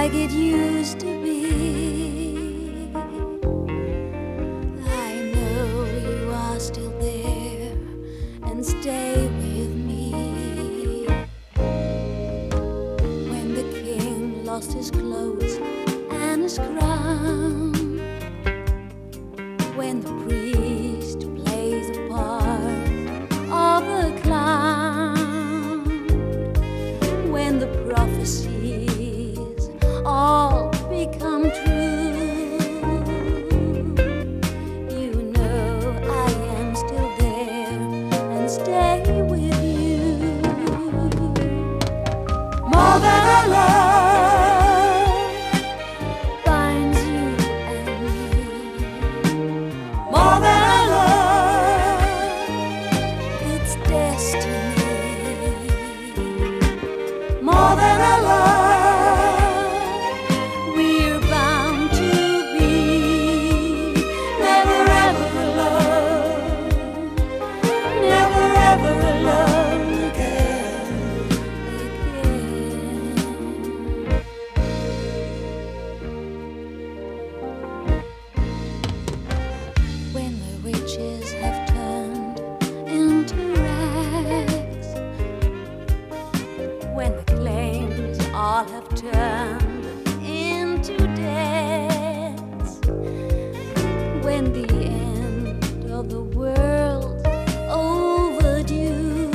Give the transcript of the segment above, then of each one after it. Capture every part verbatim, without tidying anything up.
like it used to be. I know you are still there and stay with me. When the king lost his clothes and his crown, when the priest plays the part of the clown, when the prophecies all become true, you know I am still there and stay with you. More than a love binds you and me. More than a love, it's destiny. More than a love, we're bound to be. Never ever alone, never ever alone again, again. When the riches have turned into rags, when the claims all have turned into debts, when the end of the world overdue,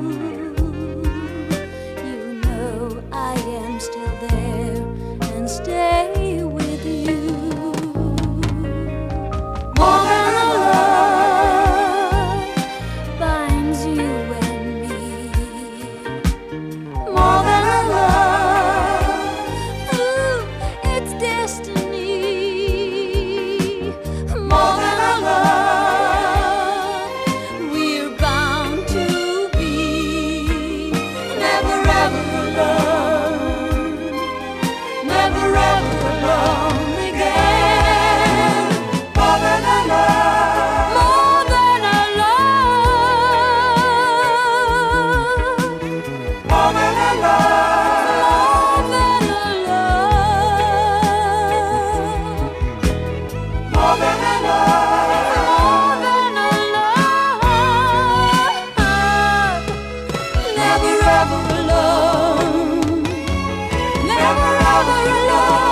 you know I am still there and stay with you. More than a love binds you and me. More than a love, ooh, it's destiny. More than a love, we're bound to be. Never ever alone, never ever alone again. More than a love, more than a love, more than a love, more than a love, more than a love, never ever alone, never ever alone.